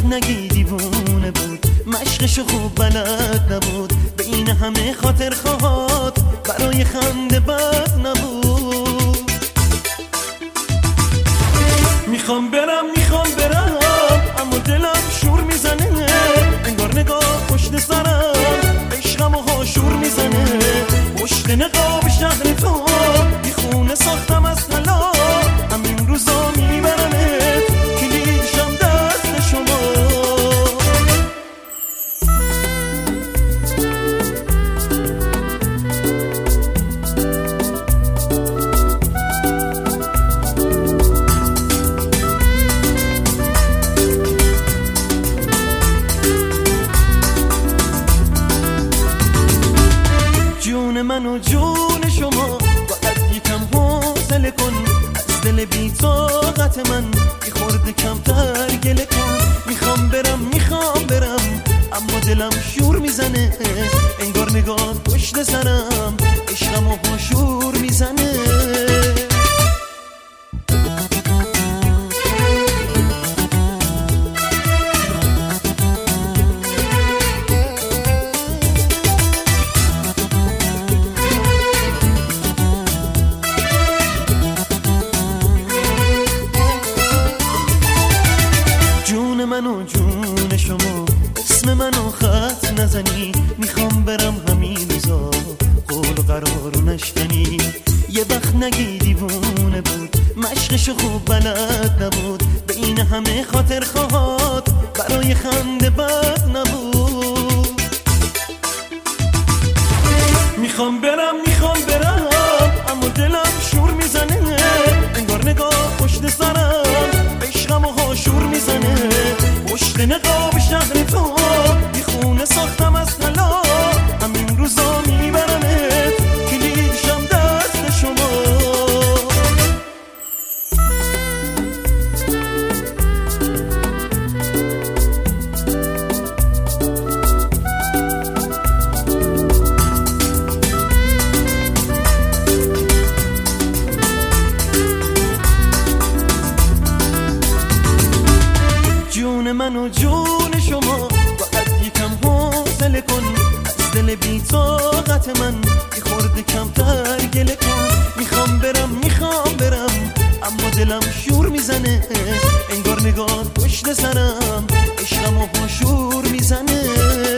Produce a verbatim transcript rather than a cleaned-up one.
نگی دیوونه بود، مشقشو خوب بلد نبود، به این همه خاطر خواهد برای خنده بد نبود. میخوام برم میخوام برم اما دلم شور میزنه، انگار نگاه پشت سرم عشقم و هاشور میزنه. پشت نقاب شهر تو بی خونه ساختم از طلا، همین روزا میبرمت کلیدشم دست شما. جون من و جون شما باید یکم حوصله کن، از دل بی طاقت من یه خورده کمتر گله کن. میخوام برم میخوام برم اما دلم شور میزنه، انگار نگاه پشت سرم عشقم و شور میزنه. من و جون شما اسم منو خط نزنی، میخوام برم همین روزا قول و قرارو نشکنی. یه وقت نگی دیوونه بود، مشقشو خوب بلد نبود، به این همه خاطر خواهد برای خنده بد نبود. میخوام برم میخوام برم اما دلم شور میزنه، انگار نگاه پشت سرم عشقم و هاشور میزنه. پشت نقاب شهر تو بی خونه ساختم از طلا، همین روزا میبرمت کلیدشم دست شما. جون من و جون شما باید یکم حوصله کن، از دل بی طاقت من یه خورده کمتر گله کن. میخوام برم میخوام برم اما دلم شور میزنه، انگار نگاه پشت سرم عشقم و شور میزنه.